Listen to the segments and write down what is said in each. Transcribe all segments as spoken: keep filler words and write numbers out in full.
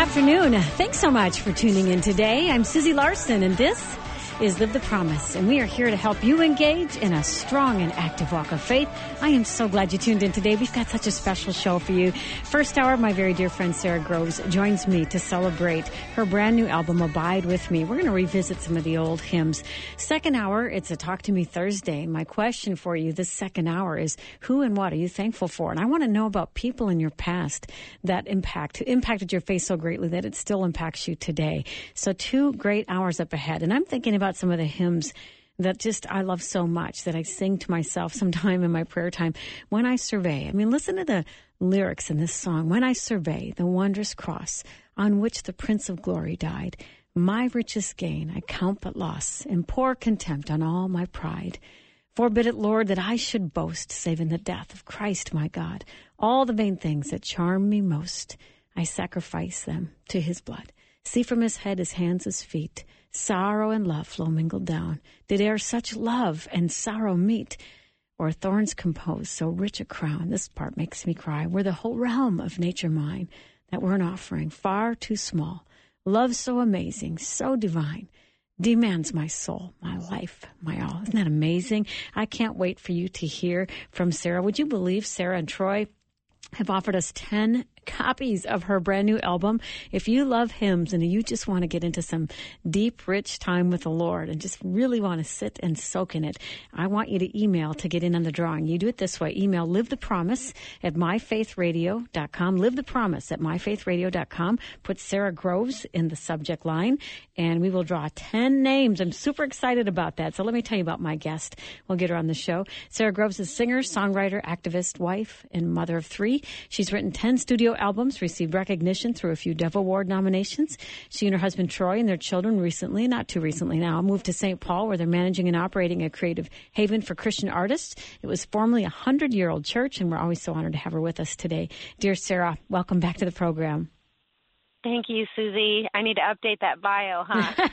afternoon. Thanks so much for tuning in today. I'm Susie Larson, and this is Live the Promise, and we are here to help you engage in a strong and active walk of faith. I am so glad you tuned in today. We've got such a special show for you. First hour, my very dear friend Sarah Groves joins me to celebrate her brand new album, Abide With Me. We're going to revisit some of the old hymns. Second hour, it's a Talk to Me Thursday. My question for you this second hour is, who and what are you thankful for? And I want to know about people in your past that impact, who impacted your faith so greatly that it still impacts you today. So two great hours up ahead. And I'm thinking about some of the hymns that just I love so much that I sing to myself sometime in my prayer time. When I survey, I mean, listen to the lyrics in this song. When I survey the wondrous cross on which the Prince of Glory died, my richest gain I count but loss and pour contempt on all my pride. Forbid it, Lord, that I should boast, save in the death of Christ my God. All the vain things that charm me most, I sacrifice them to his blood. See from his head, his hands, his feet, sorrow and love flow mingled down. Did e'er such love and sorrow meet, or thorns compose so rich a crown? This part makes me cry. Were the whole realm of nature mine, that were an offering far too small. Love so amazing, so divine, demands my soul, my life, my all. Isn't that amazing? I can't wait for you to hear from Sarah. Would you believe Sarah and Troy have offered us ten copies of her brand new album? If you love hymns and you just want to get into some deep, rich time with the Lord and just really want to sit and soak in it, I want you to email to get in on the drawing. You do it this way. Email live the promise at my faith radio dot com. Live the promise at my faith radio dot com. Put Sarah Groves in the subject line, and we will draw ten names. I'm super excited about that. So let me tell you about my guest. We'll get her on the show. Sarah Groves is singer, songwriter, activist, wife, and mother of three. She's written ten studio albums, received recognition through a few Dove Award nominations. She and her husband Troy and their children recently, not too recently now, moved to Saint Paul, where they're managing and operating a creative haven for Christian artists. It was formerly a hundred-year-old church, and we're always so honored to have her with us today. Dear Sarah, welcome back to the program. Thank you, Susie. I need to update that bio, huh?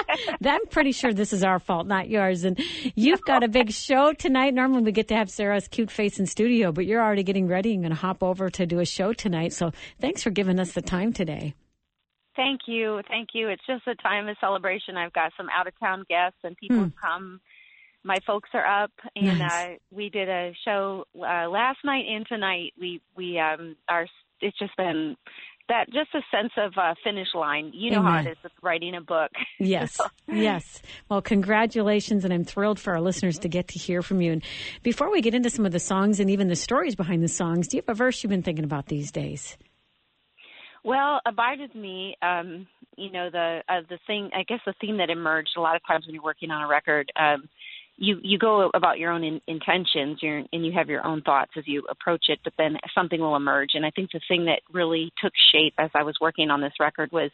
I'm pretty sure this is our fault, not yours. And you've got a big show tonight. Normally we get to have Sarah's cute face in studio, but you're already getting ready and going to hop over to do a show tonight. So thanks for giving us the time today. Thank you. Thank you. It's just a time of celebration. I've got some out-of-town guests and people mm. have come. My folks are up, and nice. uh, we did a show uh, last night and tonight. We, we um, are, it's just been... That just a sense of uh, finish line. You know Amen. How it is with writing a book. Yes, yes. Well, congratulations, and I'm thrilled for our listeners to get to hear from you. And before we get into some of the songs and even the stories behind the songs, do you have a verse you've been thinking about these days? Well, Abide With Me, um, you know, the uh, the thing, I guess the theme that emerged a lot of times when you're working on a record, um, you, you go about your own in, intentions you're, and you have your own thoughts as you approach it, but then something will emerge. And I think the thing that really took shape as I was working on this record was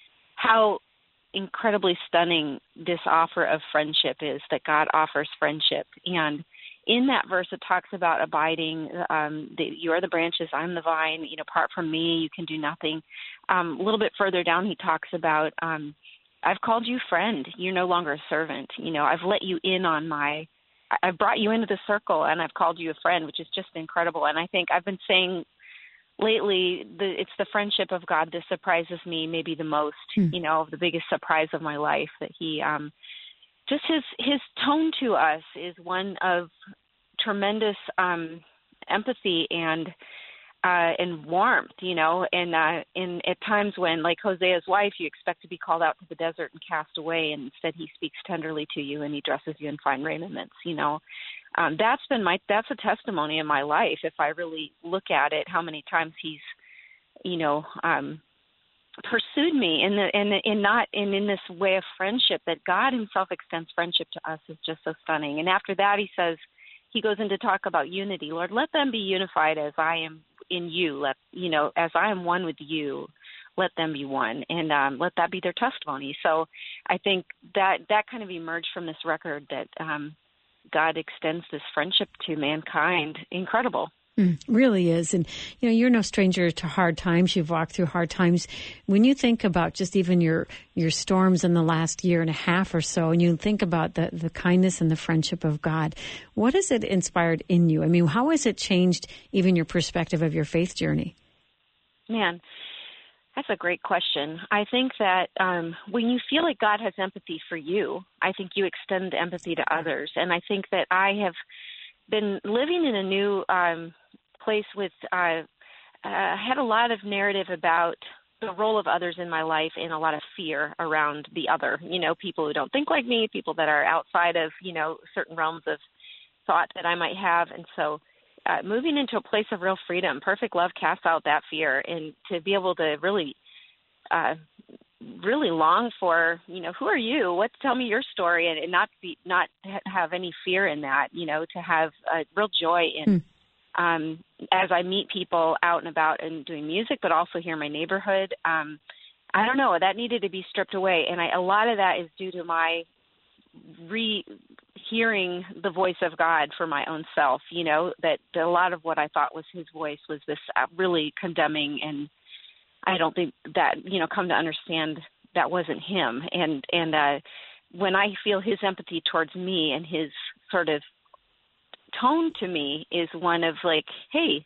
how incredibly stunning this offer of friendship is, that God offers friendship. And in that verse, it talks about abiding. Um, the, you are the branches, I'm the vine. You know, apart from me, you can do nothing. Um, a little bit further down, he talks about um, I've called you friend. You're no longer a servant. You know, I've let you in on my, I've brought you into the circle, and I've called you a friend, which is just incredible. And I think I've been saying lately, the, it's the friendship of God that surprises me maybe the most, hmm. you know, the biggest surprise of my life, that he, um, just his, his tone to us is one of tremendous um, empathy and Uh, and warmth, you know, and uh, in at times when, like Hosea's wife, you expect to be called out to the desert and cast away, and instead he speaks tenderly to you and he dresses you in fine raiments, you know. Um, that's been my, that's a testimony in my life, if I really look at it, how many times he's, you know, um, pursued me in the, in the, in not, in, in this way of friendship, that God himself extends friendship to us, is just so stunning. And after that, he says, he goes into talk about unity. Lord, let them be unified as I am in you. Let, you know, as I am one with you, let them be one, and um, let that be their testimony. So I think that that kind of emerged from this record, that um, God extends this friendship to mankind. Incredible. Mm, really is. And, you know, you're no stranger to hard times. You've walked through hard times. When you think about just even your your storms in the last year and a half or so, and you think about the, the kindness and the friendship of God, what has it inspired in you? I mean, how has it changed even your perspective of your faith journey? Man, That's a great question. I think that um, when you feel like God has empathy for you, I think you extend empathy to others. And I think that I have been living in a new um, place with, uh, uh, had a lot of narrative about the role of others in my life and a lot of fear around the other, you know, people who don't think like me, people that are outside of, you know, certain realms of thought that I might have. And so Uh, moving into a place of real freedom, perfect love casts out that fear, and to be able to really, uh, really long for, you know, who are you? What? Tell me your story, and, and not be, not have any fear in that. You know, to have a real joy in, hmm. um, as I meet people out and about and doing music, but also here in my neighborhood. Um, I don't know. That needed to be stripped away, and I, a lot of that is due to my re. hearing the voice of God for my own self, you know, that, that a lot of what I thought was his voice was this uh, really condemning, and I don't think that, you know, come to understand that wasn't him. And, and uh, when I feel his empathy towards me and his sort of tone to me is one of like, hey,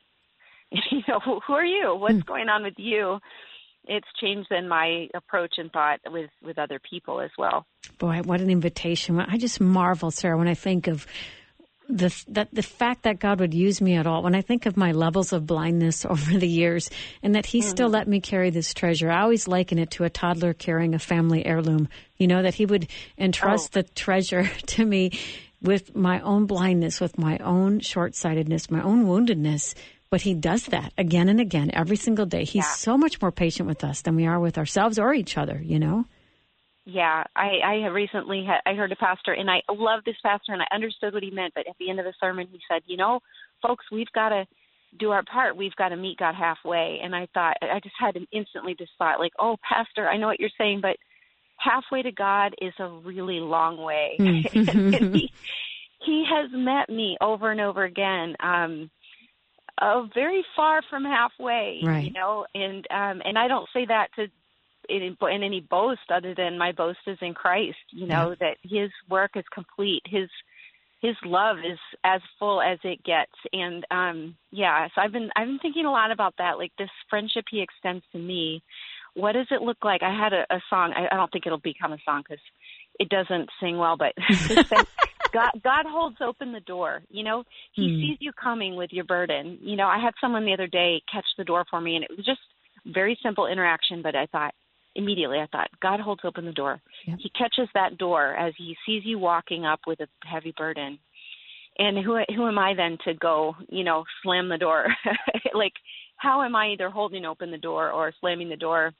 you know, who, who are you? What's mm. going on with you? It's changed then my approach and thought with, with other people as well. Boy, what an invitation. I just marvel, Sarah, when I think of the that the fact that God would use me at all, when I think of my levels of blindness over the years, and that he mm-hmm. still let me carry this treasure. I always liken it to a toddler carrying a family heirloom, you know, that he would entrust oh. the treasure to me with my own blindness, with my own short-sightedness, my own woundedness. But he does that again and again, every single day. He's yeah. so much more patient with us than we are with ourselves or each other, you know? Yeah, I, I have recently had, I heard a pastor, and I love this pastor, and I understood what he meant. But at the end of the sermon, he said, you know, folks, we've got to do our part. We've got to meet God halfway. And I thought, I just had an instantly this thought, like, oh, pastor, I know what you're saying, but halfway to God is a really long way. Mm. and he, he has met me over and over again. Um, Uh, very far from halfway, right. you know, and um, and I don't say that to in, in any boast other than my boast is in Christ, you know, yeah. that his work is complete. His his love is as full as it gets. And um, yeah, so I've been I've been thinking a lot about that, like this friendship he extends to me. What does it look like? I had a, a song. I, I don't think it'll become a song because it doesn't sing well, but God, God holds open the door. You know, he mm. sees you coming with your burden. You know, I had someone the other day catch the door for me, and it was just very simple interaction, but I thought, immediately I thought, God holds open the door. Yep. He catches that door as he sees you walking up with a heavy burden. And who who am I then to go, you know, slam the door? Like, how am I either holding open the door or slamming the door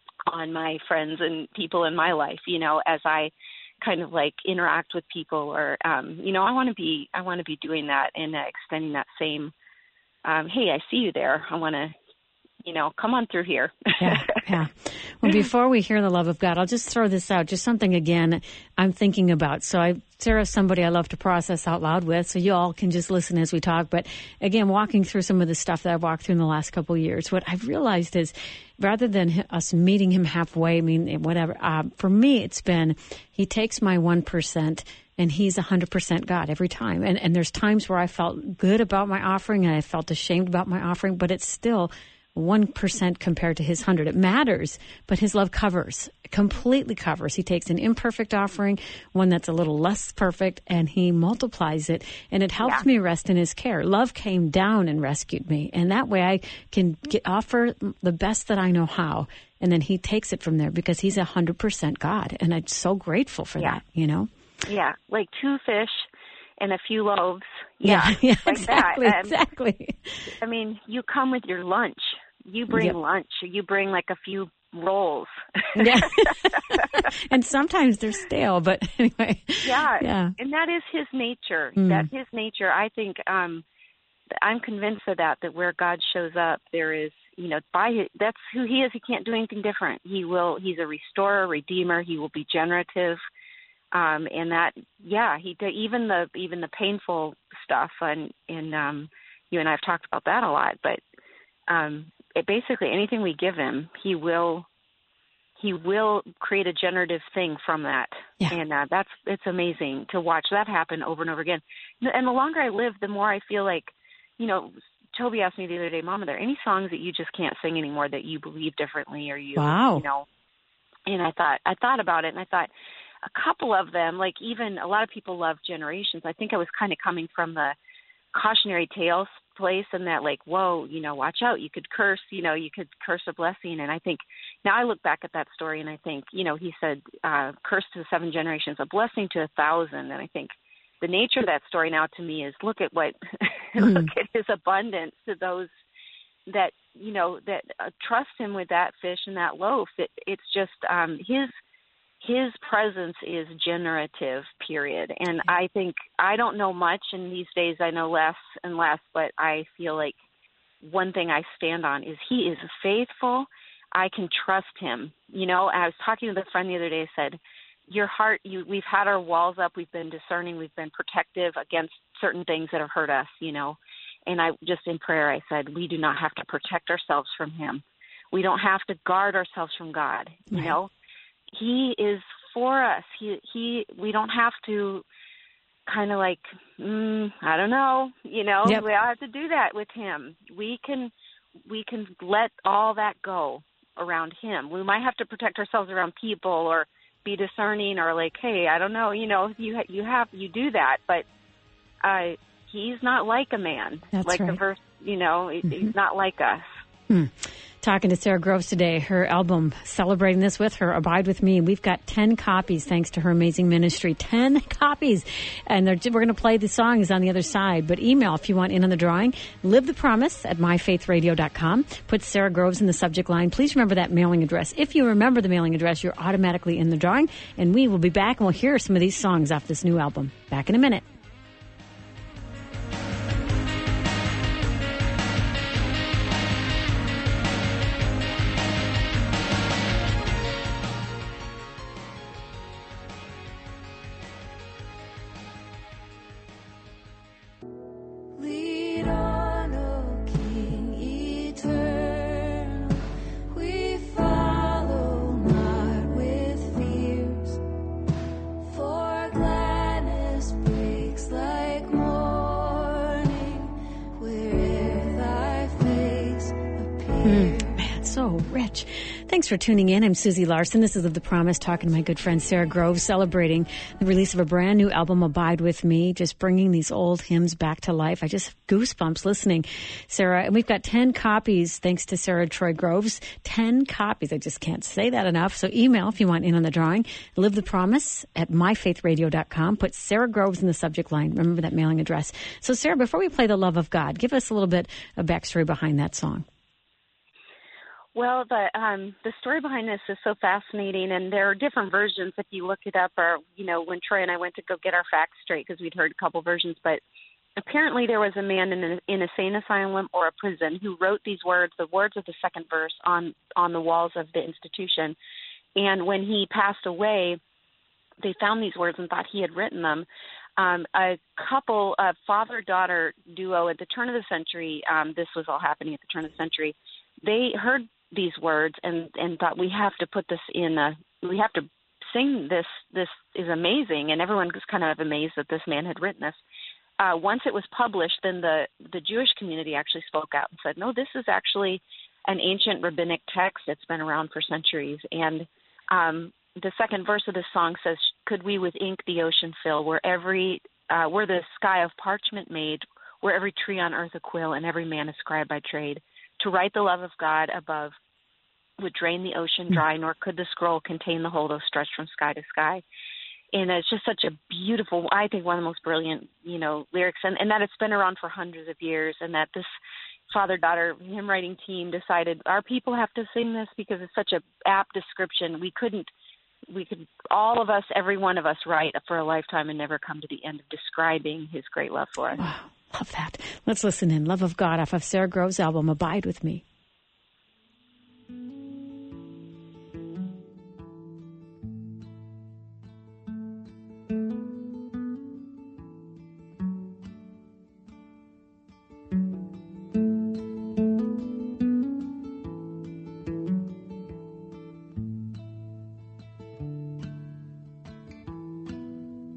on my friends and people in my life, you know, as I kind of like interact with people, or, um, you know, I want to be, I want to be doing that and uh, extending that same, um, hey, I see you there. I want to, you know, come on through here. yeah, yeah. Well, before we hear the love of God, I'll just throw this out, just something again I'm thinking about. So I, Sarah's somebody I love to process out loud with, so you all can just listen as we talk. But again, walking through some of the stuff that I've walked through in the last couple of years, what I've realized is rather than us meeting him halfway, I mean, whatever, uh, for me, it's been, he takes my one percent and he's one hundred percent God every time. And, and there's times where I felt good about my offering and I felt ashamed about my offering, but it's still one percent compared to his one hundred. It matters, but his love covers, completely covers. He takes an imperfect offering, one that's a little less perfect, and he multiplies it, and it helps yeah. me rest in his care. Love came down and rescued me, and that way I can get, offer the best that I know how, and then he takes it from there because he's one hundred percent God, and I'm so grateful for yeah. that, you know? Yeah, like two fish and a few loaves. Yeah, yeah, yeah like exactly, that. exactly. I mean, you come with your lunch. You bring yep. lunch, or you bring like a few rolls. Yeah. And sometimes they're stale, but anyway. Yeah. Yeah. And that is his nature. Mm. That's his nature. I think um, I'm convinced of that, that where God shows up, there is, you know, by his, that's who he is. He can't do anything different. He will, he's a restorer, redeemer. He will be generative. Um, and that, yeah, he did even the, even the painful stuff. And, and um, you and I have talked about that a lot, but um, it basically anything we give him, he will, he will create a generative thing from that. Yeah. And uh, that's, it's amazing to watch that happen over and over again. And the longer I live, the more I feel like, you know, Toby asked me the other day, Mom, are there any songs that you just can't sing anymore that you believe differently, or you, wow. you know? And I thought, I thought about it, and I thought a couple of them, like even a lot of people love Generations. I think I was kind of coming from the cautionary tales place, and that like, whoa, you know, watch out, you could curse, you know, you could curse a blessing. And I think now I look back at that story, and I think, you know, he said, uh, curse to the seven generations, a blessing to a thousand. And I think the nature of that story now to me is look at what, mm. look at his abundance to those that, you know, that uh, trust him with that fish and that loaf. It, it's just um, his his presence is generative, period. And I think I don't know much, and these days I know less and less, but I feel like one thing I stand on is he is faithful. I can trust him. You know, I was talking with a friend the other day, said, your heart, you, we've had our walls up, we've been discerning, we've been protective against certain things that have hurt us, you know. And I just in prayer, I said, we do not have to protect ourselves from him. We don't have to guard ourselves from God, you right. know. He is for us. He, he, we don't have to kind of like, mm, I don't know, you know, yep. we don't have to do that with him. We can, we can let all that go around him. We might have to protect ourselves around people or be discerning or like, hey, I don't know, you know, you, you have, you do that, but, uh, he's not like a man. That's like right. the verse, you know, mm-hmm. he's not like us. Hmm. Talking to Sara Groves today, her album, celebrating this with her, Abide With Me. We've got ten copies thanks to her amazing ministry. ten copies. And we're going to play the songs on the other side. But email if you want in on the drawing. Live the Promise at my faith radio dot com. Put Sara Groves in the subject line. Please remember that mailing address. If you remember the mailing address, you're automatically in the drawing. And we will be back and we'll hear some of these songs off this new album. Back in a minute. Rich. Thanks for tuning in. I'm Susie Larson. This is Live the Promise, talking to my good friend Sara Groves, celebrating the release of a brand new album, Abide With Me, just bringing these old hymns back to life. I just have goosebumps listening, Sara. And we've got ten copies, thanks to Sara Troy Groves. ten copies. I just can't say that enough. So email if you want in on the drawing. Live the Promise at my faith radio dot com. Put Sara Groves in the subject line. Remember that mailing address. So, Sara, before we play The Love of God, give us a little bit of backstory behind that song. Well, the um, the story behind this is so fascinating, and there are different versions if you look it up. Or, you know, when Troy and I went to go get our facts straight, because we'd heard a couple versions, but apparently there was a man in a, in a sane asylum or a prison who wrote these words, the words of the second verse, on, on the walls of the institution. And when he passed away, they found these words and thought he had written them. Um, a couple, a father-daughter duo at the turn of the century, um, this was all happening at the turn of the century, they heard these words and, and thought, we have to put this in a, we have to sing this, this is amazing. And everyone was kind of amazed that this man had written this. Uh, once it was published, then the, the Jewish community actually spoke out and said, no, this is actually an ancient rabbinic text that's been around for centuries. And um, the second verse of this song says, could we with ink the ocean fill, where every, uh, where the sky of parchment made, where every tree on earth a quill and every man a scribe by trade, to write the love of God above would drain the ocean dry, nor could the scroll contain the whole, though stretched from sky to sky. And it's just such a beautiful, I think one of the most brilliant, you know, lyrics, and, and that it's been around for hundreds of years, and that this father-daughter hymn writing team decided our people have to sing this because it's such a apt description. We couldn't, we could, all of us, every one of us write for a lifetime and never come to the end of describing his great love for us. Wow. Love that. Let's listen in. Love of God off of Sara Groves' album, Abide With Me.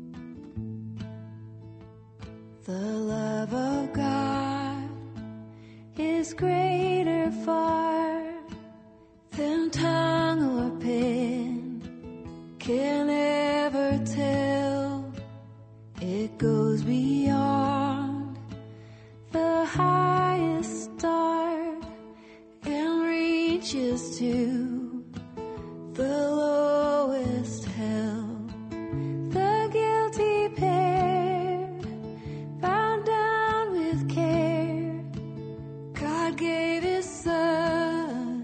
The love of God is greater far than tongue or pen can ever tell. It goes beyond the highest star and reaches to the lowest hell. The guilty pair, bound down with care, God gave His Son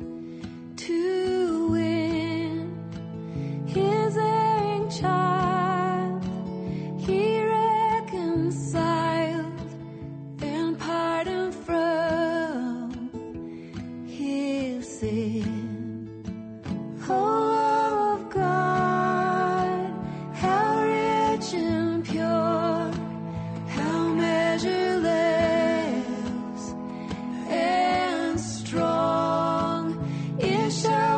to win His erring child. He reconciled and pardoned from his sin. Oh, love of God, how rich and pure, how measureless and strong, it shall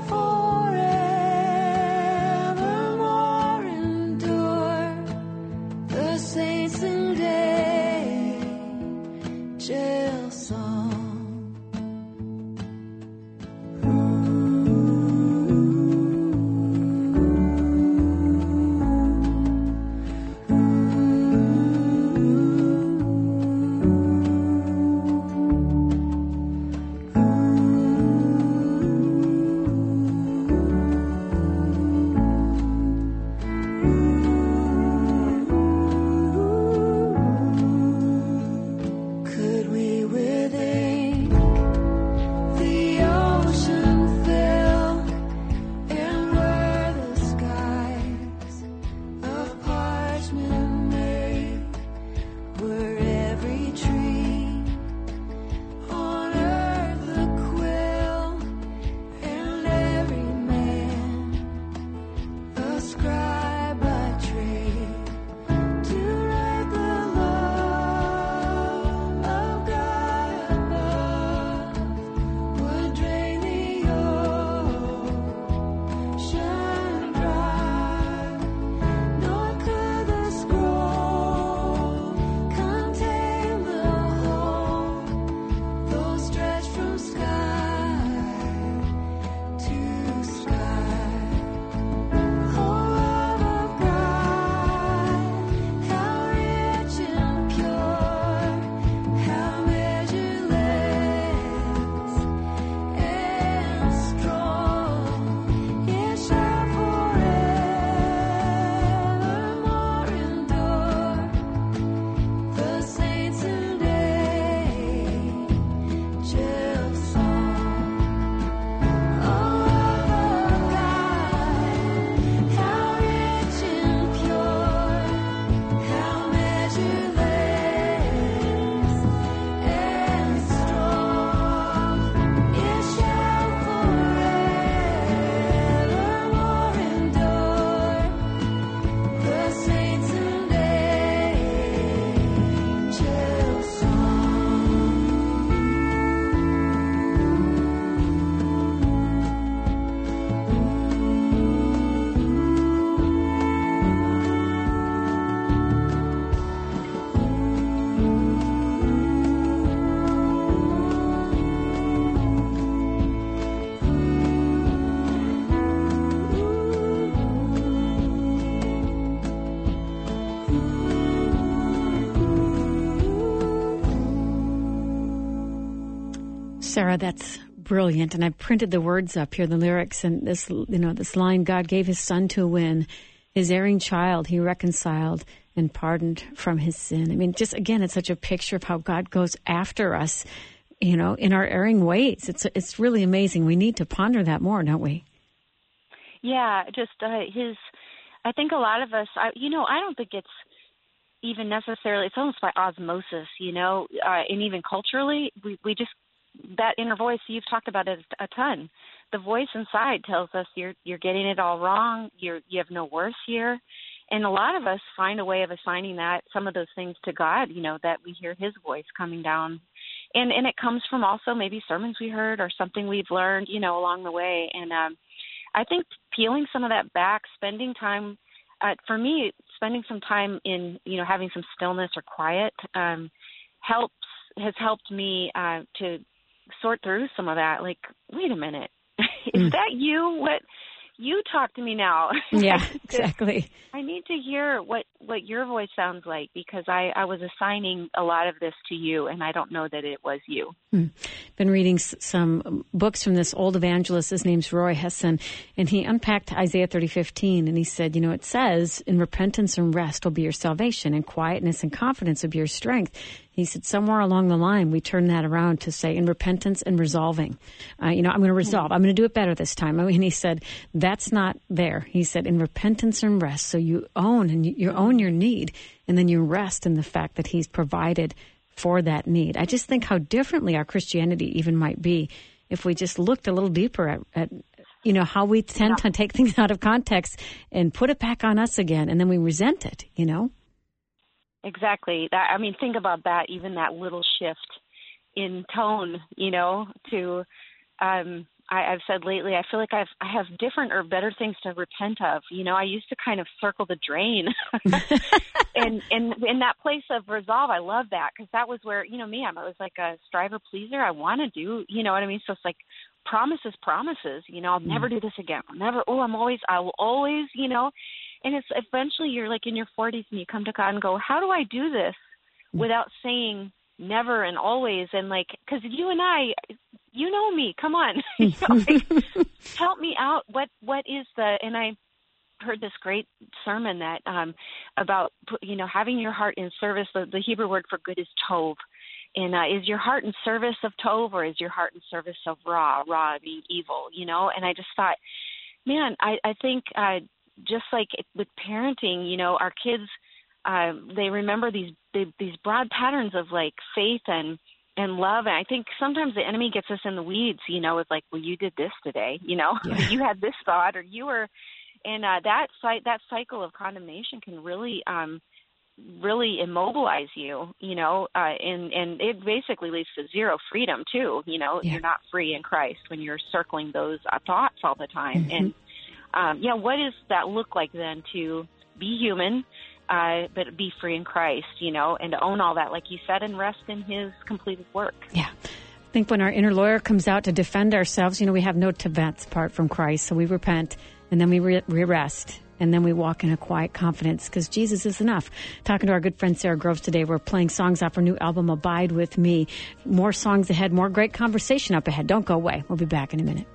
forevermore endure. The saints and angels song. Could we with ink the ocean fill, and were the skies of parchment made, were every tree on earth a quill, and every man a scribe by trade, to write the law of God above, would drain the ocean dry, nor could the scroll contain the whole, though stretched from sky to sky. Oh, love of God, how rich and pure, how measureless and strong, it shall forevermore endure. The saints and angels song. Oh, love of God, how rich and pure, how measureless and strong, it shall forevermore endure. The saints and angels song. Sarah, that's brilliant. And I printed the words up here, the lyrics, and this, you know, this line, God gave His Son to win His erring child. He reconciled and pardoned from his sin. I mean, just again, it's such a picture of how God goes after us, you know, in our erring ways. It's it's really amazing. We need to ponder that more, don't we? Yeah, just uh, his. I think a lot of us, I, you know, I don't think it's even necessarily. It's almost by osmosis, you know, uh, and even culturally, we we just that inner voice. You've talked about it a ton. The voice inside tells us you're you're getting it all wrong. You're you have no worth here, and a lot of us find a way of assigning that some of those things to God. You know, that we hear His voice coming down, and and it comes from also maybe sermons we heard or something we've learned, you know, along the way. And um, I think peeling some of that back, spending time, uh, for me, spending some time in, you know, having some stillness or quiet um, helps, has helped me uh, to sort through some of that. Like, wait a minute, is Mm. that you? What? You talk to me now. Yeah, exactly. I need to hear what, what your voice sounds like, because I, I was assigning a lot of this to you, and I don't know that it was you. Mm. Been reading s- some books from this old evangelist. His name's Roy Hesson, and he unpacked Isaiah thirty fifteen, and he said, you know, it says, in repentance and rest will be your salvation, and quietness and confidence will be your strength. He said somewhere along the line, we turned that around to say in repentance and resolving. Uh, you know, I'm going to resolve. I'm going to do it better this time. I mean, he said, that's not there. He said in repentance and rest. So you own and you, you own your need, and then you rest in the fact that he's provided for that need. I just think how differently our Christianity even might be if we just looked a little deeper at, at you know, how we tend to take things out of context and put it back on us again, and then we resent it, you know? Exactly. That, I mean, think about that, even that little shift in tone, you know, to, um, I, I've said lately, I feel like I've, I have different or better things to repent of. You know, I used to kind of circle the drain and, and in that place of resolve, I love that, because that was where, you know, me, I was like a striver pleaser. I want to do, you know what I mean? So it's like promises, promises, you know, I'll never do this again. I'll never, oh, I'm always, I will always, you know. And it's eventually you're like in your forties and you come to God and go, how do I do this without saying never and always? And like, because you and I, you know me, come on, you know, like, help me out. What what is the? And I heard this great sermon that um, about you know having your heart in service. The, the Hebrew word for good is tov. And uh, is your heart in service of tov, or is your heart in service of ra? Ra being evil, you know. And I just thought, man, I I think. Uh, Just like with parenting, you know, our kids, uh, they remember these big, these broad patterns of like faith and, and love. And I think sometimes the enemy gets us in the weeds, you know, with like, well, you did this today, you know, yeah. You had this thought, or you were, and uh, that that cycle of condemnation can really, um, really immobilize you, you know, uh, and, and it basically leads to zero freedom too. You know, yeah. You're not free in Christ when you're circling those uh, thoughts all the time. Mm-hmm. And, Um, yeah, what does that look like then to be human, uh, but be free in Christ, you know, and to own all that, like you said, and rest in his completed work? Yeah. I think when our inner lawyer comes out to defend ourselves, you know, we have no defense apart from Christ. So we repent, and then we, re- we rest, and then we walk in a quiet confidence because Jesus is enough. Talking to our good friend Sarah Groves today, we're playing songs off her new album, Abide With Me. More songs ahead, more great conversation up ahead. Don't go away. We'll be back in a minute.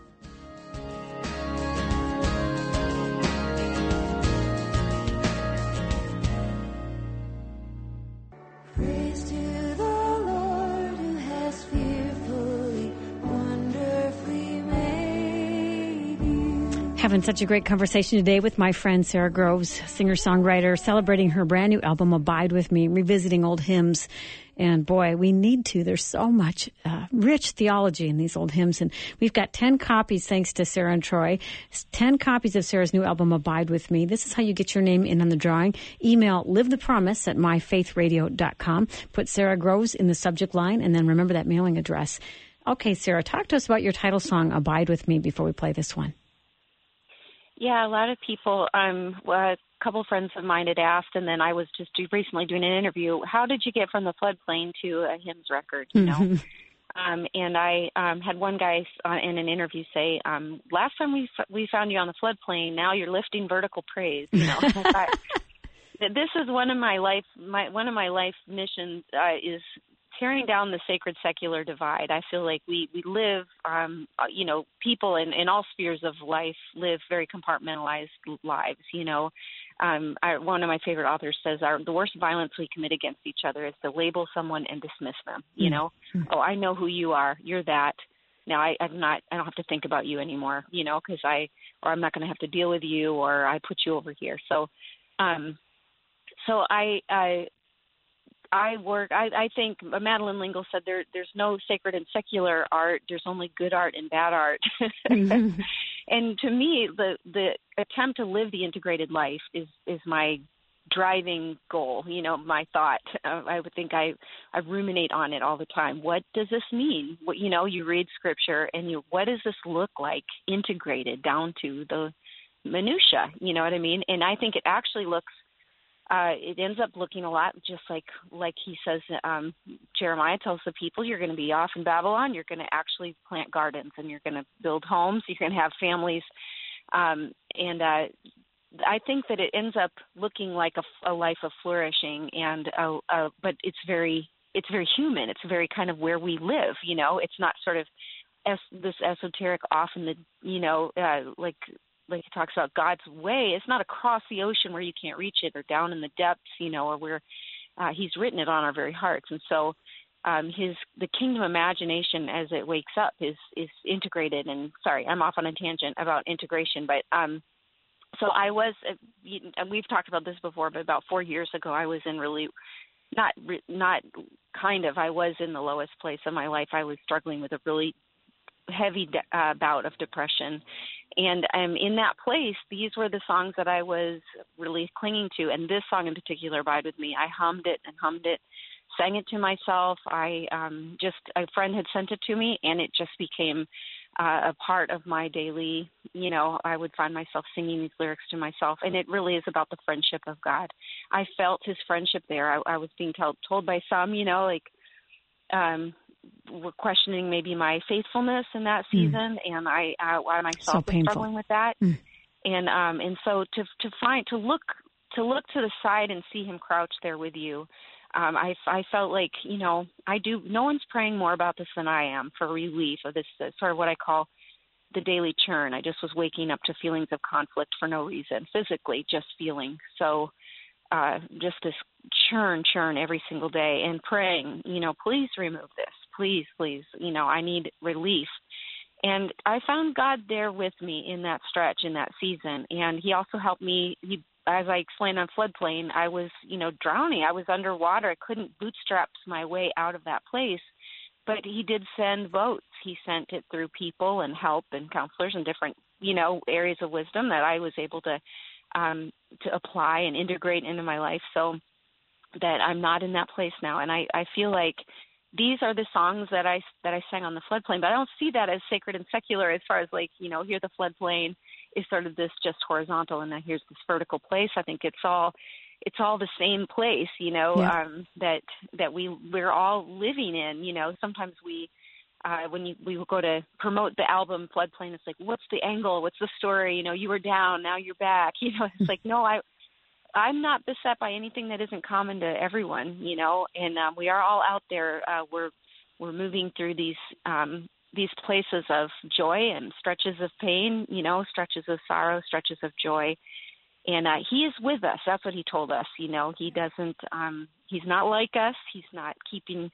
Praise to the Lord who has fearfully, wonderfully made you. Having such a great conversation today with my friend Sarah Groves, singer-songwriter, celebrating her brand new album, Abide With Me, revisiting old hymns. And boy, we need to. There's so much uh, rich theology in these old hymns. And we've got ten copies, thanks to Sarah and Troy, ten copies of Sarah's new album, Abide With Me. This is how you get your name in on the drawing. Email livethepromise at my faith radio dot com. Put Sarah Groves in the subject line, and then remember that mailing address. Okay, Sarah, talk to us about your title song, Abide With Me, before we play this one. Yeah, a lot of people, um, a couple friends of mine had asked, and then I was just recently doing an interview, how did you get from the floodplain to a hymns record, you know? Mm-hmm. Um, and I um, had one guy uh, in an interview say, um, last time we f- we found you on the floodplain, now you're lifting vertical praise, you know? I thought, this is one of my life, my one of my life missions uh, is tearing down the sacred secular divide. I feel like we, we live, um, you know, people in, in all spheres of life live very compartmentalized lives, you know. Um, I, one of my favorite authors says our, the worst violence we commit against each other is to label someone and dismiss them, you know. Mm-hmm. Oh, I know who you are. You're that. Now I, I'm not, I don't have to think about you anymore, you know, because I, or I'm not going to have to deal with you, or I put you over here. So, um, so I, I, I work, I, I think Madeleine L'Engle said there, there's no sacred and secular art. There's only good art and bad art. Mm-hmm. And to me, the, the attempt to live the integrated life is, is my driving goal, you know, my thought. Uh, I would think I, I ruminate on it all the time. What does this mean? What, you know, you read scripture and you, what does this look like integrated down to the minutia? You know what I mean? And I think it actually looks uh, it ends up looking a lot just like like he says. Um, Jeremiah tells the people, you're going to be off in Babylon. You're going to actually plant gardens, and you're going to build homes. You're going to have families, um, and uh, I think that it ends up looking like a, a life of flourishing, and uh, uh, but it's very it's very human. It's very kind of where we live. You know, it's not sort of es- this esoteric off in the you know uh, like. like he talks about God's way. It's not across the ocean where you can't reach it, or down in the depths, you know, or where uh, he's written it on our very hearts. And so um, his the kingdom imagination as it wakes up is is integrated. And sorry, I'm off on a tangent about integration, but um, so I was, uh, and we've talked about this before, but about four years ago, I was in really not not kind of I was in the lowest place of my life. I was struggling with a really heavy uh, bout of depression. And um, in that place, these were the songs that I was really clinging to. And this song in particular, Abide With Me, I hummed it and hummed it, sang it to myself. I um, just, a friend had sent it to me, and it just became uh, a part of my daily, you know, I would find myself singing these lyrics to myself. And it really is about the friendship of God. I felt his friendship there. I, I was being told, told by some, you know, like, um, were questioning maybe my faithfulness in that season, mm. and I, uh, I myself so was struggling with that, mm. and um, and so to to find to look to look to the side and see him crouch there with you, um, I I felt like you know I do. No one's praying more about this than I am for relief of this uh, sort of what I call the daily churn. I just was waking up to feelings of conflict for no reason, physically just feeling so. Uh, just this churn, churn every single day, and praying, you know, please remove this, please, please, you know, I need relief. And I found God there with me in that stretch, in that season, and he also helped me, he, as I explained on Floodplain, I was, you know, drowning, I was underwater, I couldn't bootstrap my way out of that place, but he did send boats. He sent it through people and help and counselors and different, you know, areas of wisdom that I was able to Um, to apply and integrate into my life, so that I'm not in that place now. And I, I feel like these are the songs that I that I sang on the Floodplain, but I don't see that as sacred and secular as far as like, you know, here the Floodplain is sort of this just horizontal and then here's this vertical place. I think it's all it's all the same place, you know, yeah. um, that that we we're all living in. You know, sometimes we Uh, when you, we go to promote the album Floodplain, it's like, what's the angle? What's the story? You know, you were down, now you're back. You know, it's like, no, I, I'm not beset by anything that isn't common to everyone, you know, and um, we are all out there. Uh, we're, we're moving through these, um, these places of joy and stretches of pain, you know, stretches of sorrow, stretches of joy. And uh, he is with us. That's what he told us. You know, he doesn't, um, he's not like us. He's not keeping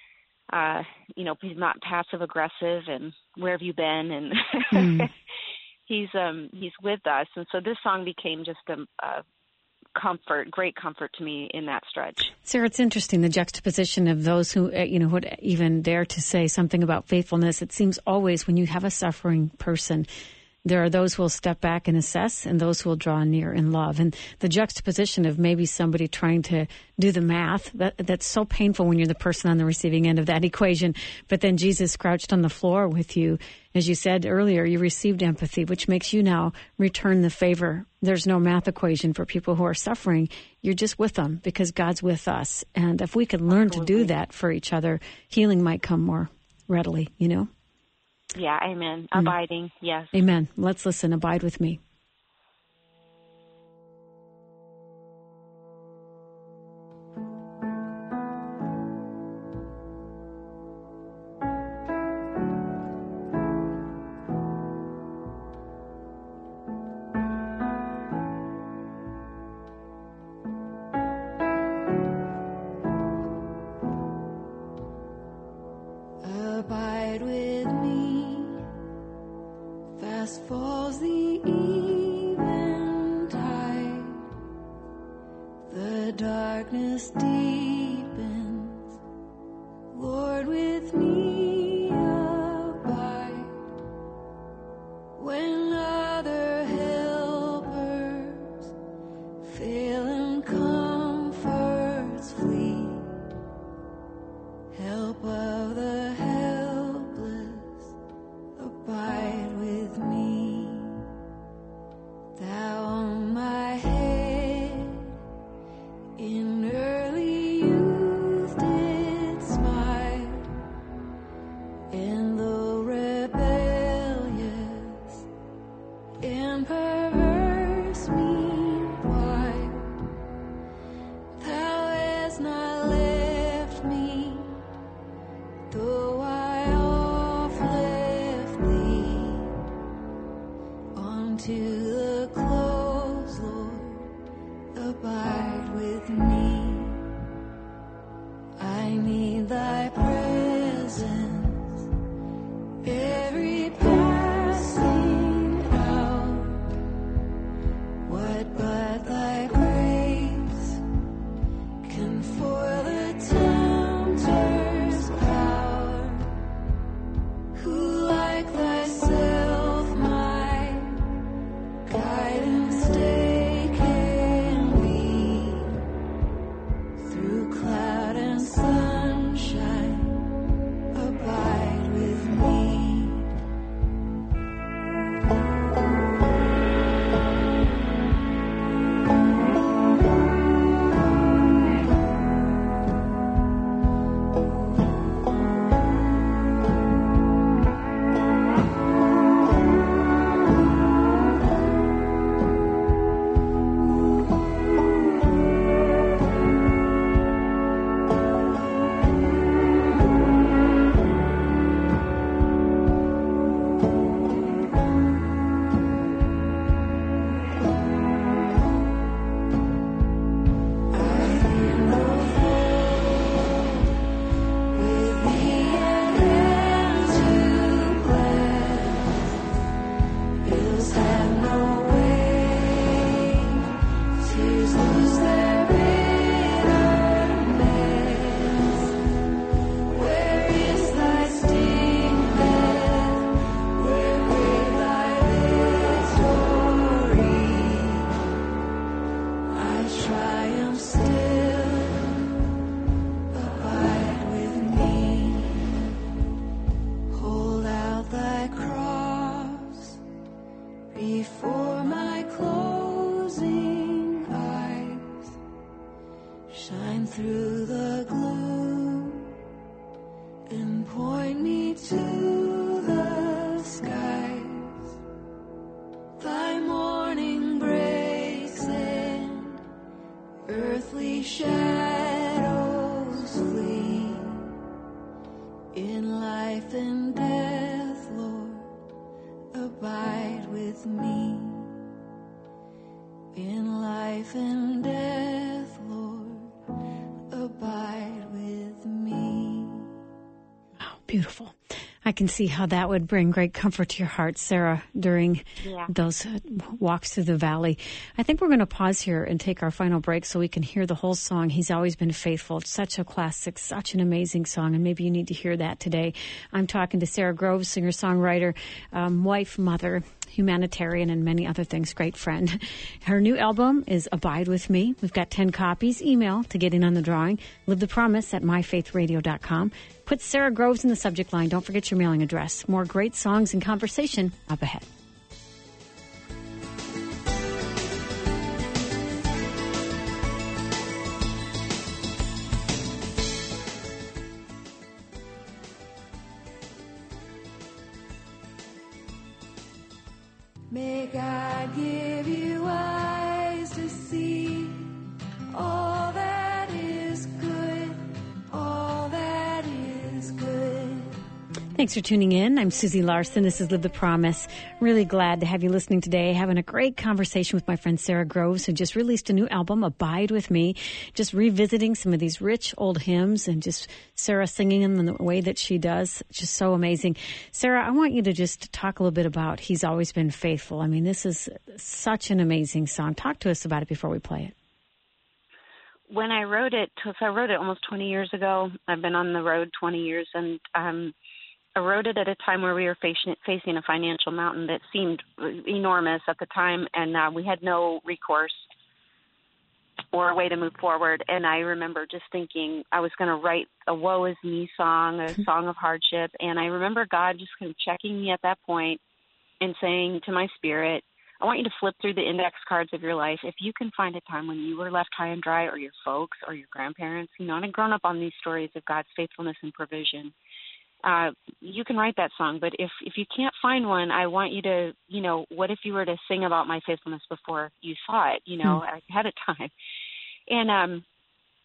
Uh, you know, he's not passive aggressive and where have you been? And mm. he's um, he's with us. And so this song became just a, a comfort, great comfort to me in that stretch. Sarah, it's interesting, the juxtaposition of those who, you know, would even dare to say something about faithfulness. It seems always when you have a suffering person, there are those who will step back and assess and those who will draw near in love. And the juxtaposition of maybe somebody trying to do the math, that, that's so painful when you're the person on the receiving end of that equation. But then Jesus crouched on the floor with you. As you said earlier, you received empathy, which makes you now return the favor. There's no math equation for people who are suffering. You're just with them because God's with us. And if we could learn Absolutely. to do that for each other, healing might come more readily, you know? Yeah, amen. Mm. Abiding, yes. Amen. Let's listen. Abide with me. Abide with me. Fast falls the eventide. The darkness deepens. Lord, with me abide. When other helpers fail and comforts flee, help of the helpless, abide with me. Thou on my head, Though I oft left thee onto the close, Lord, abide with me. I need thy presence every passing hour. What but thy grace can foil the tempter's power? Who like thyself my guide and stay can be? Through cloud and sunshine, abide with me. With thee at hand to bless, ills have no way, tears lose their bitterness. Where is thy sting, death? Where great thy victory? I triumph still, abide with me. Hold out thy cross before my closing eyes. Shine through the gloom and point me to the skies. Thy morning breaks and earthly shadows flee. In life and death, Lord, abide with me. In life and death, Lord, abide with me. Oh, beautiful. I can see how that would bring great comfort to your heart, Sarah, during Yeah. those uh, walks through the valley. I think we're going to pause here and take our final break so we can hear the whole song, He's Always Been Faithful. It's such a classic, such an amazing song, and maybe you need to hear that today. I'm talking to Sarah Groves, singer-songwriter, um, wife, mother, humanitarian, and many other things, great friend. Her new album is Abide With Me. We've got ten copies. Email to get in on the drawing. Live the Promise at my faith radio dot com. Put Sarah Groves in the subject line. Don't forget your mailing address. More great songs and conversation up ahead. May God give you eyes to see all that is good, all that is good. Thanks for tuning in. I'm Susie Larson. This is Live the Promise. Really glad to have you listening today. Having a great conversation with my friend Sarah Groves, who just released a new album, Abide With Me. Just revisiting some of these rich old hymns and just Sarah singing them in the way that she does. Just so amazing. Sarah, I want you to just talk a little bit about He's Always Been Faithful. I mean, this is such an amazing song. Talk to us about it before we play it. When I wrote it, so I wrote it almost twenty years ago. I've been on the road twenty years, and um, I wrote it at a time where we were facing, facing a financial mountain that seemed enormous at the time, and uh, we had no recourse or a way to move forward. And I remember just thinking I was going to write a woe is me song, a song of hardship. And I remember God just kind of checking me at that point and saying to my spirit, I want you to flip through the index cards of your life. If you can find a time when you were left high and dry, or your folks or your grandparents, you know, and I've grown up on these stories of God's faithfulness and provision, uh, you can write that song. But if, if you can't find one, I want you to, you know, what if you were to sing about my faithfulness before you saw it, you know, mm. ahead of time? And um,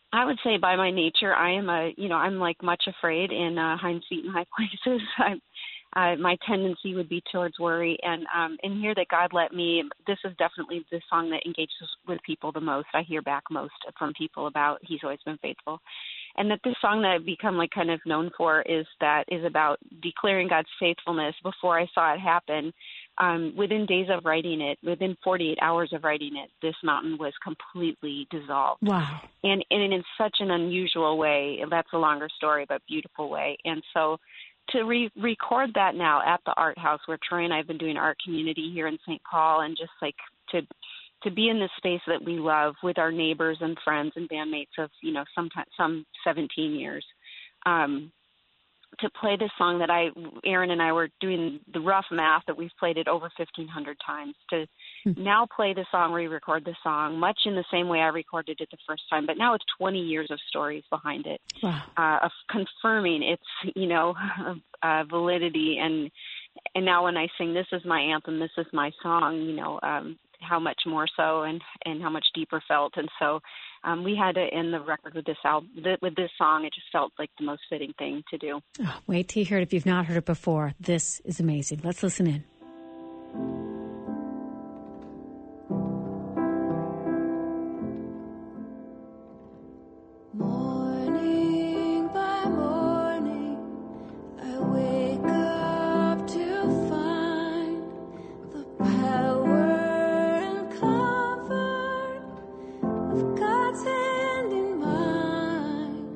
I would say by my nature, I am a, you know, I'm like much afraid in uh, hinds feet in high places. I'm, uh, my tendency would be towards worry. And um, and here that God let me, this is definitely the song that engages with people the most. I hear back most from people about He's Always Been Faithful. And that this song that I've become like kind of known for is that is about declaring God's faithfulness before I saw it happen. Um, within days of writing it, within forty-eight hours of writing it, this mountain was completely dissolved. Wow. And, and in such an unusual way. That's a longer story, but beautiful way. And so to re- record that now at the Art House, where Troy and I have been doing art community here in Saint Paul, and just like to to be in this space that we love with our neighbors and friends and bandmates of, you know, sometimes some seventeen years, um, to play this song that I, Aaron and I were doing the rough math that we've played it over fifteen hundred times, to mm-hmm. now play the song, re-record the song, much in the same way I recorded it the first time, but now with twenty years of stories behind it, wow. uh, of confirming its, you know, uh, validity. And, and now when I sing, this is my anthem, this is my song, you know, um, how much more so and, and how much deeper felt. And so um, we had to end the record with this album, with this song. It just felt like the most fitting thing to do. Oh, wait till you hear it if you've not heard it before. This is amazing. Let's listen in. Morning by morning, I wake up to find the power God's hand in mine.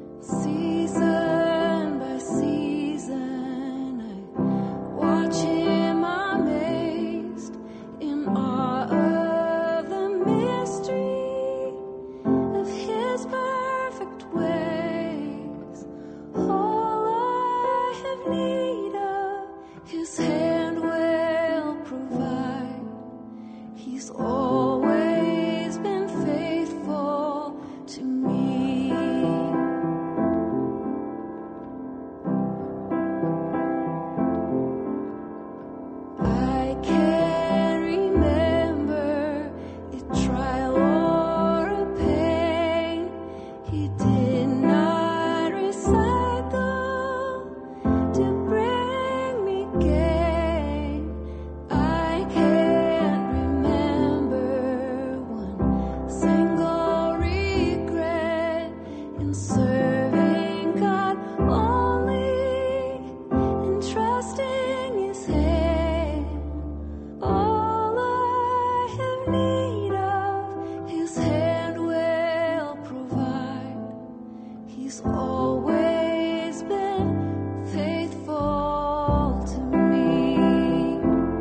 Season by season, I watch Him amazed in awe of the mystery of His perfect ways. All I have need of, His hand will provide. He's always been faithful to me. I can remember a trial or a pain He did not recycle to bring me gain. I can't remember one single regret in serving God only, in trusting His hand. All I have need of, His hand will provide. He's always been faithful to me.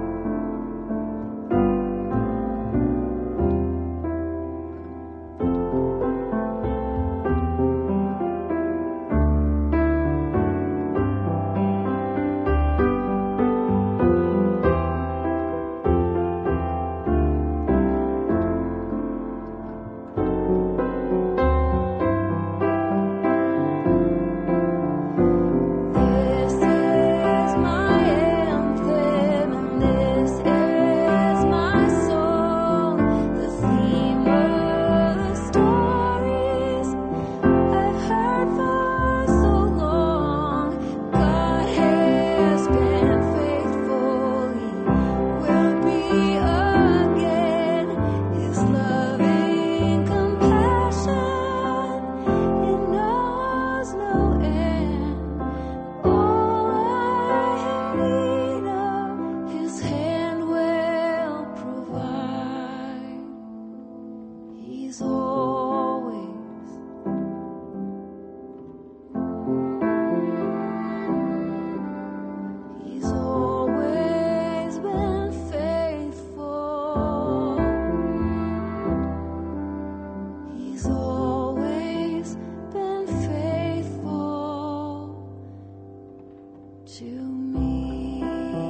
This is my anthem, and this is my song, the theme of the stories I've heard for so long. God has been faithful, He will be again. His loving compassion, it knows no end. All I have need of, His hand will provide. He's always, He's always been faithful. He's always been faithful to me.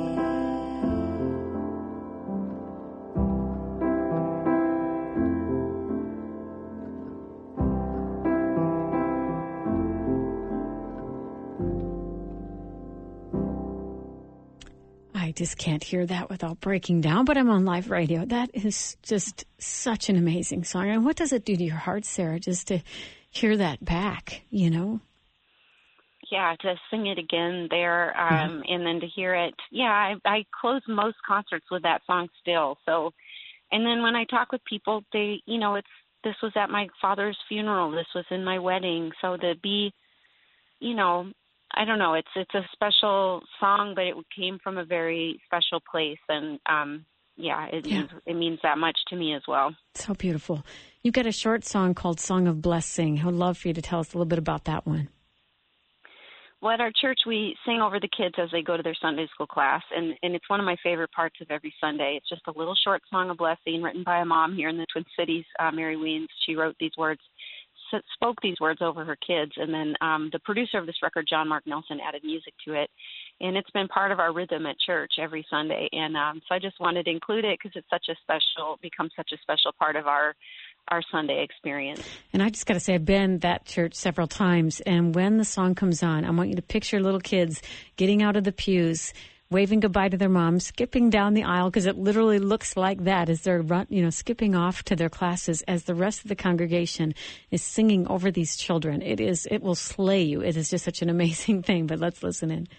I just can't hear that without breaking down, but I'm on live radio. That is just such an amazing song. And what does it do to your heart, Sarah, just to hear that back, you know? Yeah, to sing it again there, um, mm-hmm. and then to hear it. Yeah, I, I close most concerts with that song still. So, and then when I talk with people, they, you know, it's this was at my father's funeral. This was in my wedding. So to be, you know, I don't know. It's it's a special song, but it came from a very special place, and um, yeah, it yeah. Means, it means that much to me as well. So beautiful. You've got a short song called "Song of Blessing." I would love for you to tell us a little bit about that one. Well, at our church, we sing over the kids as they go to their Sunday school class, and, and it's one of my favorite parts of every Sunday. It's just a little short song of blessing written by a mom here in the Twin Cities, uh, Mary Weens. She wrote these words, spoke these words over her kids, and then um, the producer of this record, John Mark Nelson, added music to it, and it's been part of our rhythm at church every Sunday, and um, so I just wanted to include it because it's such a special, becomes such a special part of our our Sunday experience. And I just got to say, I've been that church several times, and when the song comes on, I want you to picture little kids getting out of the pews, waving goodbye to their moms, skipping down the aisle, because it literally looks like that as they're run, you know, skipping off to their classes as the rest of the congregation is singing over these children. It is, it will slay you. It is just such an amazing thing, but let's listen in.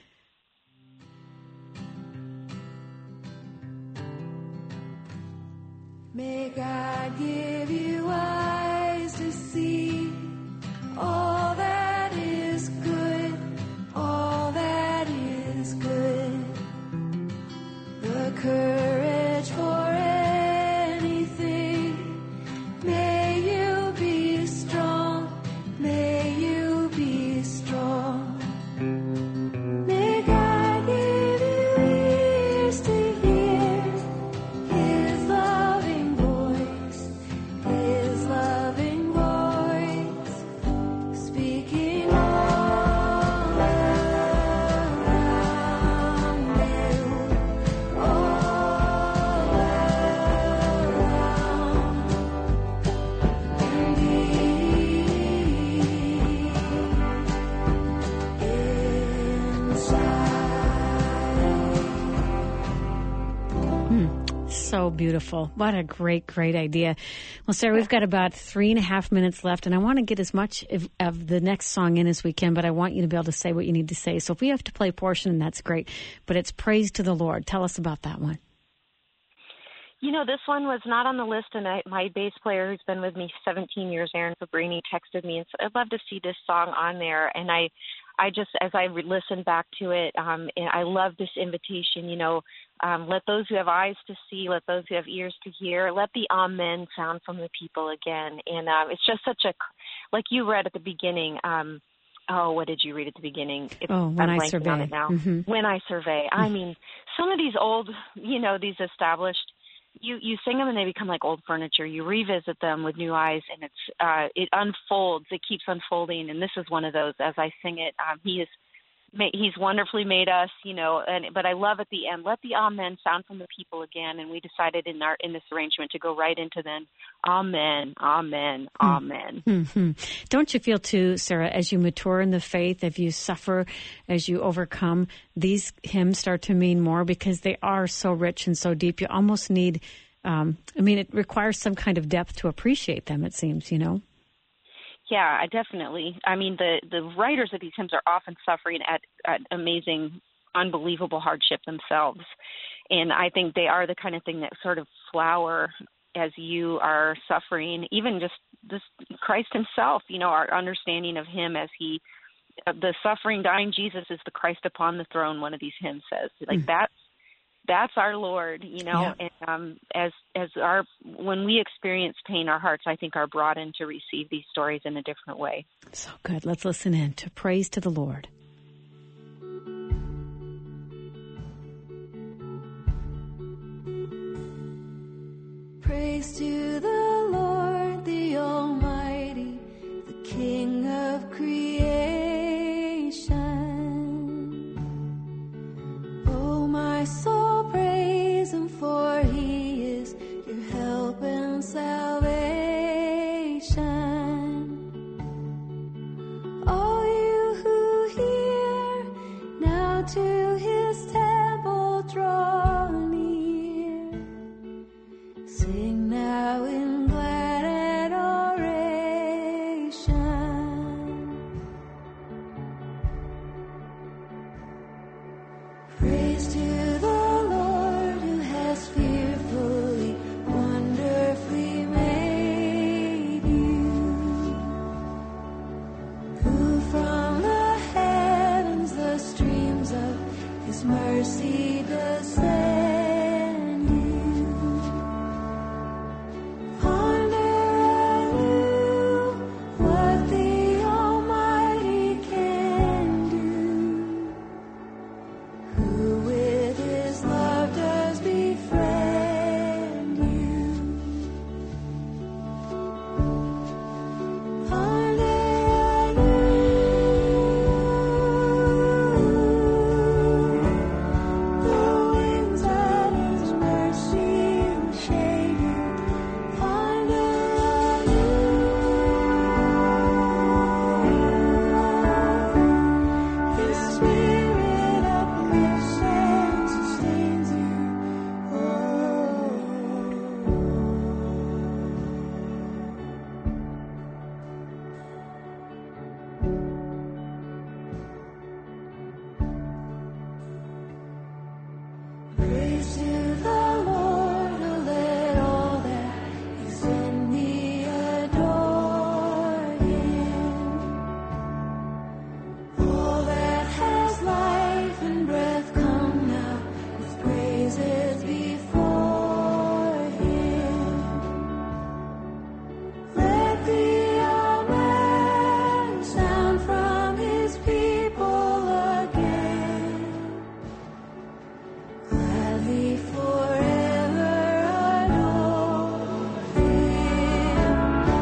May God give you eyes to see all that is good, all that is good. The courage for anything. May you be strong, may you be strong. May God give you ears to hear His loving voice, His loving voice, speaking all around you, all around, and inside. So beautiful. What a great, great idea. Well, Sarah, we've got about three and a half minutes left, and I want to get as much of, of the next song in as we can, but I want you to be able to say what you need to say. So if we have to play a portion, that's great. But it's Praise to the Lord. Tell us about that one. You know, this one was not on the list, and I, my bass player, who's been with me seventeen years, Aaron Fabrini, texted me and said, I'd love to see this song on there. And I, I just, as I listened back to it, um, and I love this invitation, you know, um, let those who have eyes to see, let those who have ears to hear, let the amen sound from the people again. And um, it's just such a, like you read at the beginning, um, oh, what did you read at the beginning? It's, oh, When I'm I Survey. On it now. Mm-hmm. When I Survey. I mean, some of these old, you know, these established, You you sing them and they become like old furniture. You revisit them with new eyes, and it's uh, it unfolds. It keeps unfolding, and this is one of those. As I sing it, um, he is he's wonderfully made us, you know. And but I love at the end, let the amen sound from the people again. And we decided in our in this arrangement to go right into then, amen, amen, amen. Mm-hmm. Don't you feel too, Sarah, as you mature in the faith, as you suffer, as you overcome, these hymns start to mean more because they are so rich and so deep. You almost need, um, I mean, it requires some kind of depth to appreciate them, it seems, you know? Yeah, I definitely. I mean, the, the writers of these hymns are often suffering at, at amazing, unbelievable hardship themselves. And I think they are the kind of thing that sort of flower as you are suffering, even just this Christ himself, you know, our understanding of him as he, uh, the suffering, dying Jesus is the Christ upon the throne, one of these hymns says. Like mm. that's, that's our Lord, you know, yeah. and um, as as our when we experience pain, our hearts, I think, are brought in to receive these stories in a different way. So good. Let's listen in to Praise to the Lord. Praise to the Lord, the Almighty, the King of creation. Oh, my soul, praise him, for he is your help and salvation. All you who hear, now to his temple draw near. Sing now in glad adoration. His mercy descend you. Ponder anew what the Almighty can do, who with His love does befriend you. Ponder praise to the Lord, oh, let all that is in me adore Him. All that has life and breath, come now with praises before Him. Let the Amen sound from His people again. Gladly forever adore Him.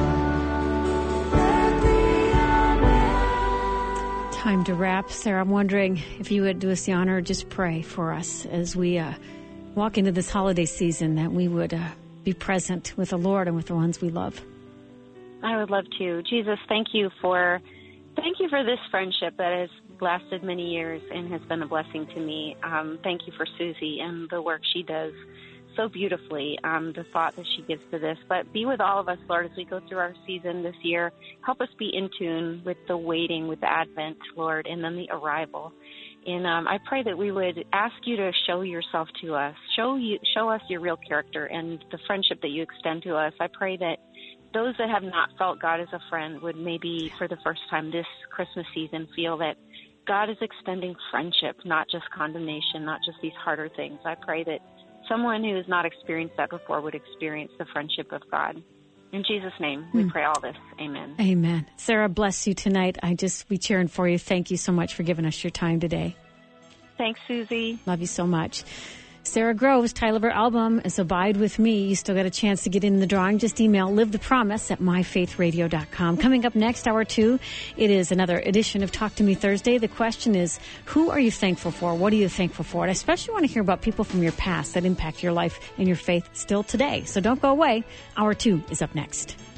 Let the Amen. Time to wrap. Sarah, I'm wondering if you would do us the honor of just pray for us as we uh, walk into this holiday season, that we would uh, be present with the Lord and with the ones we love. I would love to. Jesus, thank you for thank you for this friendship that has lasted many years and has been a blessing to me. Um, thank you for Susie and the work she does so beautifully, um, the thought that she gives to this. But be with all of us, Lord, as we go through our season this year. Help us be in tune with the waiting, with the Advent, Lord, and then the arrival. And um, I pray that we would ask you to show yourself to us, show you, show us your real character and the friendship that you extend to us. I pray that those that have not felt God as a friend would maybe for the first time this Christmas season feel that God is extending friendship, not just condemnation, not just these harder things. I pray that someone who has not experienced that before would experience the friendship of God. In Jesus' name, we mm. pray all this. Amen. Amen. Sarah, bless you tonight. I just be cheering for you. Thank you so much for giving us your time today. Thanks, Susie. Love you so much. Sarah Groves' title of her album is Abide With Me. You still got a chance to get in the drawing. Just email Live the Promise at my faith radio dot com. Coming up next, hour two, it is another edition of Talk to Me Thursday. The question is, who are you thankful for? What are you thankful for? And I especially want to hear about people from your past that impact your life and your faith still today. So don't go away. Hour two is up next.